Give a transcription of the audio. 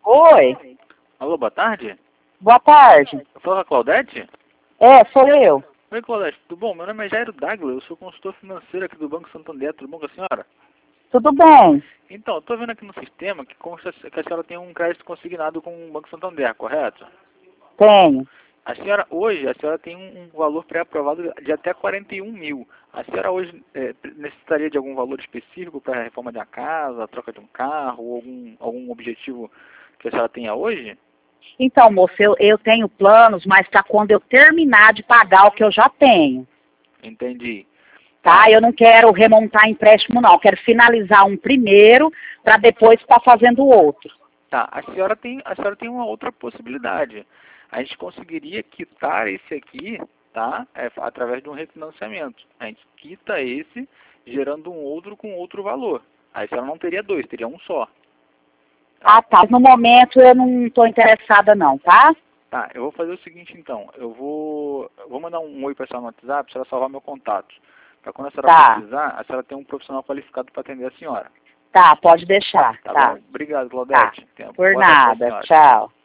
Oi, Alô, boa tarde? boa tarde. Eu falo com a Claudete? É, sou eu. Oi, Claudete, tudo bom? Meu nome é Jairo Dagla, eu sou consultor financeiro aqui do Banco Santander, tudo bom com a senhora? Tudo bem? Então, eu tô vendo aqui no sistema que consta que a senhora tem um crédito consignado com o Banco Santander, correto? Tenho. A senhora, hoje, a senhora tem um valor pré-aprovado de até 41 mil. A senhora hoje necessitaria de algum valor específico para a reforma de uma casa, a troca de um carro, ou algum objetivo que a senhora tenha hoje? Então, moço, eu tenho planos, mas para quando eu terminar de pagar o que eu já tenho, Entendi. tá? Eu não quero remontar empréstimo, não. Eu quero finalizar um primeiro para depois estar fazendo o outro. Tá, a senhora tem uma outra possibilidade. A gente conseguiria quitar esse aqui, tá? Através de um refinanciamento. A gente quita esse, gerando um outro com outro valor. Aí a senhora não teria dois, teria um só. Ah, tá. No momento eu não estou interessada, não, tá? Tá, eu vou fazer o seguinte então. Eu vou mandar um oi para a senhora no WhatsApp, para a senhora salvar meu contato. Para quando a senhora Tá. precisar, a senhora tem um profissional qualificado para atender a senhora. Tá, pode deixar. Tá Tá. bom? Obrigado, Tá. Claudete. Por Boa tarde pra nada. senhora. Tchau.